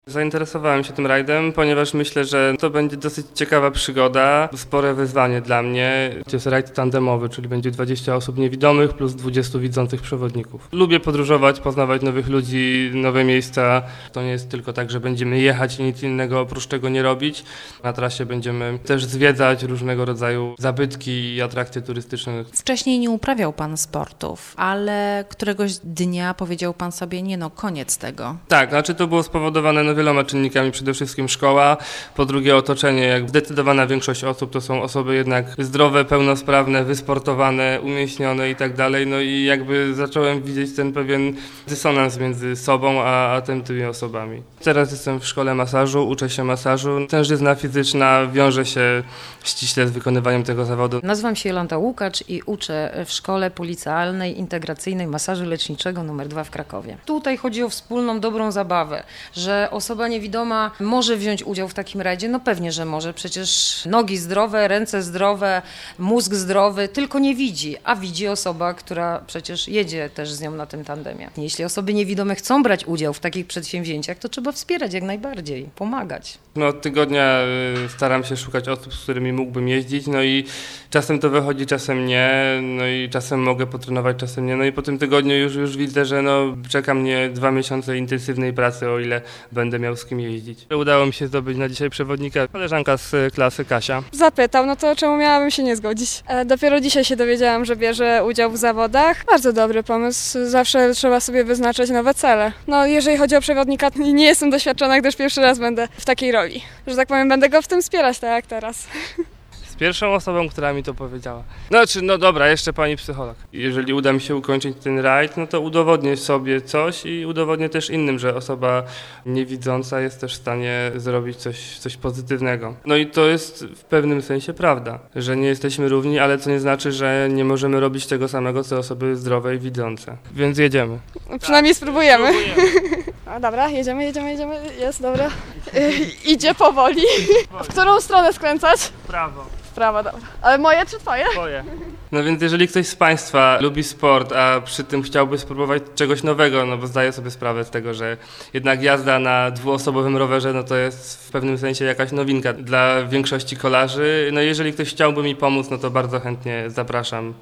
Zainteresowałem się tym rajdem, ponieważ myślę, że to będzie dosyć ciekawa przygoda, spore wyzwanie dla mnie. To jest rajd tandemowy, czyli będzie 20 osób niewidomych plus 20 widzących przewodników. Lubię podróżować, poznawać nowych ludzi, nowe miejsca. To nie jest tylko tak, że będziemy jechać i nic innego oprócz tego nie robić. Na trasie będziemy też zwiedzać różnego rodzaju zabytki i atrakcje turystyczne. Wcześniej nie uprawiał pan sportów, ale któregoś dnia powiedział pan sobie, nie no, koniec tego. Tak, znaczy to było spowodowane wieloma czynnikami, przede wszystkim szkoła, po drugie otoczenie. Jak zdecydowana większość osób to są osoby jednak zdrowe, pełnosprawne, wysportowane, umięśnione i tak dalej. No i jakby zacząłem widzieć ten pewien dysonans między sobą a tymi osobami. Teraz jestem w szkole masażu, uczę się masażu. Tężyzna fizyczna wiąże się ściśle z wykonywaniem tego zawodu. Nazywam się Jolanta Łukacz i uczę w Szkole Policealnej Integracyjnej Masażu Leczniczego nr 2 w Krakowie. Tutaj chodzi o wspólną, dobrą zabawę, że osoba niewidoma może wziąć udział w takim rajdzie. No pewnie, że może. Przecież nogi zdrowe, ręce zdrowe, mózg zdrowy, tylko nie widzi, a widzi osoba, która przecież jedzie też z nią na tym tandemie. Jeśli osoby niewidome chcą brać udział w takich przedsięwzięciach, to trzeba wspierać jak najbardziej, pomagać. No, od tygodnia staram się szukać osób, z którymi mógłbym jeździć, no i czasem to wychodzi, czasem nie, no i czasem mogę potrenować, czasem nie, no i po tym tygodniu już widzę, że czeka mnie 2 miesiące intensywnej pracy, o ile będę miał z kim jeździć. Udało mi się zdobyć na dzisiaj przewodnika, koleżanka z klasy Kasia. Zapytał, no to czemu miałabym się nie zgodzić? Dopiero dzisiaj się dowiedziałam, że bierze udział w zawodach. Bardzo dobry pomysł, zawsze trzeba sobie wyznaczać nowe cele. No jeżeli chodzi o przewodnika, nie jestem doświadczona, gdyż pierwszy raz będę w takiej roli. Że tak powiem, będę go w tym wspierać, tak jak teraz. Z pierwszą osobą, która mi to powiedziała. No dobra, jeszcze pani psycholog. Jeżeli uda mi się ukończyć ten rajd, no to udowodnię sobie coś i udowodnię też innym, że osoba niewidząca jest też w stanie zrobić coś pozytywnego. No i to jest w pewnym sensie prawda, że nie jesteśmy równi, ale to nie znaczy, że nie możemy robić tego samego, co osoby zdrowe i widzące. Więc jedziemy. Przynajmniej spróbujemy. A dobra, jedziemy, jest, dobra. Idzie powoli. W którą stronę skręcać? Prawo. W prawo, dobra. Ale moje czy twoje? Twoje. No więc jeżeli ktoś z Państwa lubi sport, a przy tym chciałby spróbować czegoś nowego, no bo zdaję sobie sprawę z tego, że jednak jazda na dwuosobowym rowerze, no to jest w pewnym sensie jakaś nowinka dla większości kolarzy. No jeżeli ktoś chciałby mi pomóc, no to bardzo chętnie zapraszam.